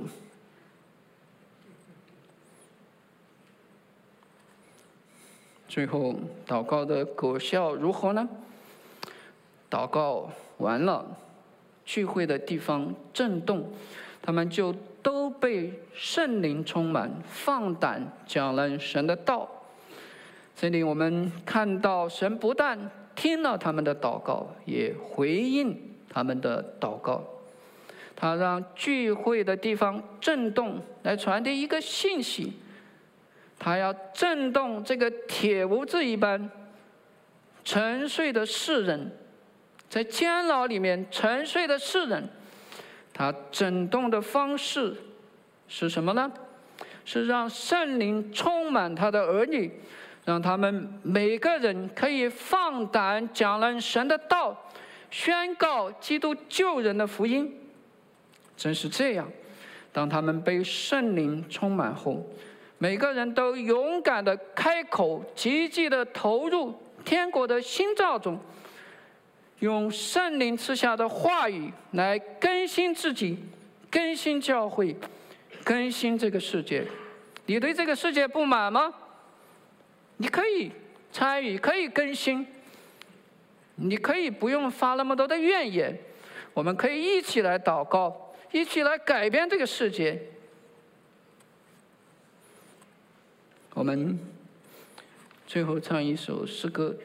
最后祷告的果效如何呢？祷告完了，聚会的地方震动，他们就都被圣灵充满，放胆讲了神的道。这里我们看到神不但听了他们的祷告，也回应他们的祷告。他让聚会的地方震动，来传递一个信息，他要震动这个铁屋子一般沉睡的世人，在监牢里面沉睡的世人，他震动的方式是什么呢？是让圣灵充满他的儿女，让他们每个人可以放胆讲论神的道，宣告基督救人的福音。正是这样，当他们被圣灵充满后，每个人都勇敢地开口，积极地投入天国的新造中，用圣灵赐下的话语来更新自己，更新教会，更新这个世界。你对这个世界不满吗？你可以参与，可以更新，你可以不用发那么多的怨言，我们可以一起来祷告，一起来改变这个世界。我们最后唱一首诗歌，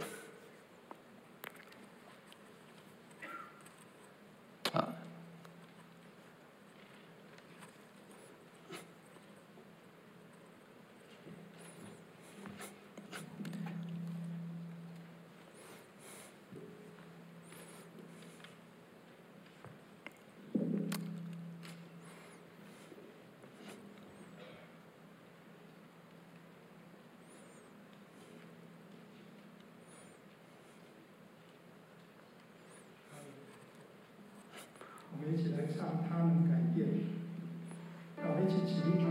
我们一起来唱他们改变，让我们一起起立，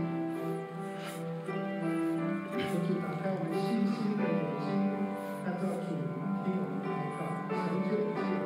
求主打开我们信心的眼睛，按照主听我们祷告，成就一切。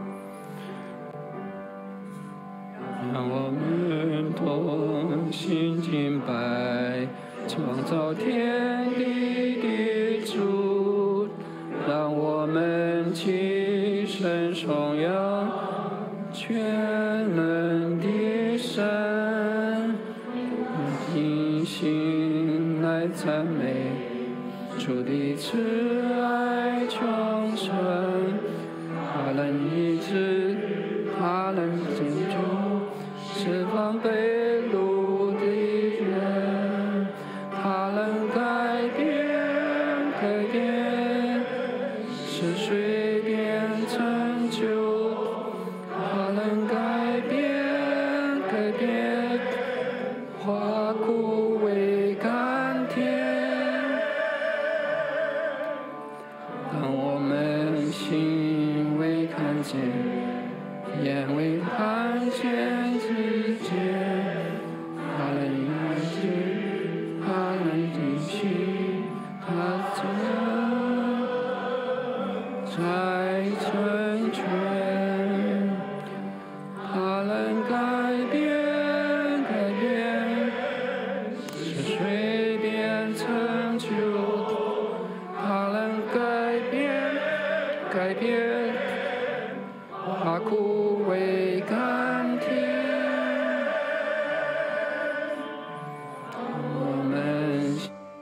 让我们同心敬拜创造天地的主，让我们齐声颂扬全能的神，用心来赞美主的慈爱长存。他能医治，他能拯救，释放被掳的人，他能改变，是水变成酒，它能改变，改变，化苦为甘甜。当我们心未看见，眼未看见之间，它能医治，它能应许，它在成全，它能改变，改变，是水变成酒，它能改变，改变，化苦为甘甜。我们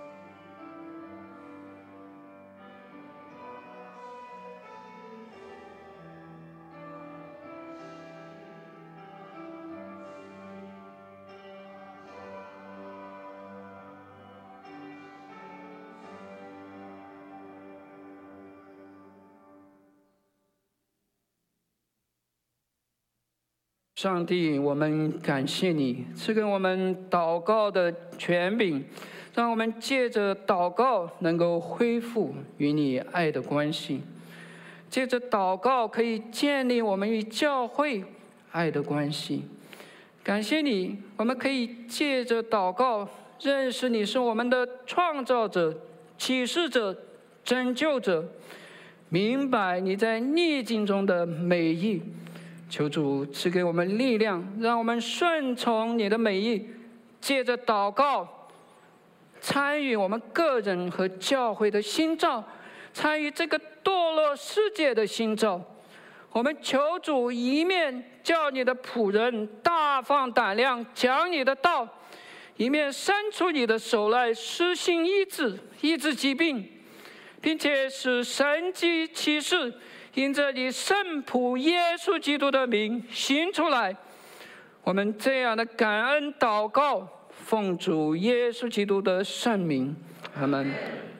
上帝，我们感谢你赐给我们祷告的权柄，让我们借着祷告能够恢复与你爱的关系，借着祷告可以建立我们与教会爱的关系。感谢你，我们可以借着祷告认识你是我们的创造者、启示者、拯救者，明白你在逆境中的美意。求主赐给我们力量，让我们顺从你的美意，借着祷告参与我们个人和教会的新造，参与这个堕落世界的新造。我们求主一面叫你的仆人大放胆量讲你的道，一面伸出你的手来施行医治疾病，并且使神迹奇事因着你圣仆耶稣基督的名行出来。我们这样的感恩祷告，奉主耶稣基督的圣名，阿们。